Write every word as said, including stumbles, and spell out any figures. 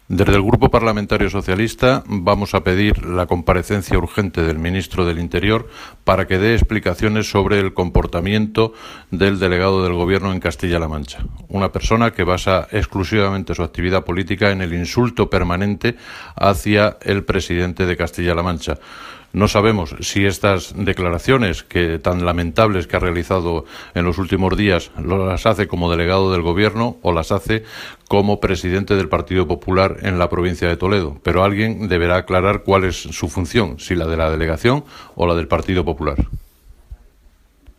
Desde el Grupo Parlamentario Socialista vamos a pedir la comparecencia urgente del ministro del Interior para que dé explicaciones sobre el comportamiento del delegado del Gobierno en Castilla-La Mancha, una persona que basa exclusivamente su actividad política en el insulto permanente hacia el presidente de Castilla-La Mancha. No sabemos si estas declaraciones que tan lamentables que ha realizado en los últimos días las hace como delegado del Gobierno o las hace como presidente del Partido Popular en la provincia de Toledo, pero alguien deberá aclarar cuál es su función, si la de la delegación o la del Partido Popular.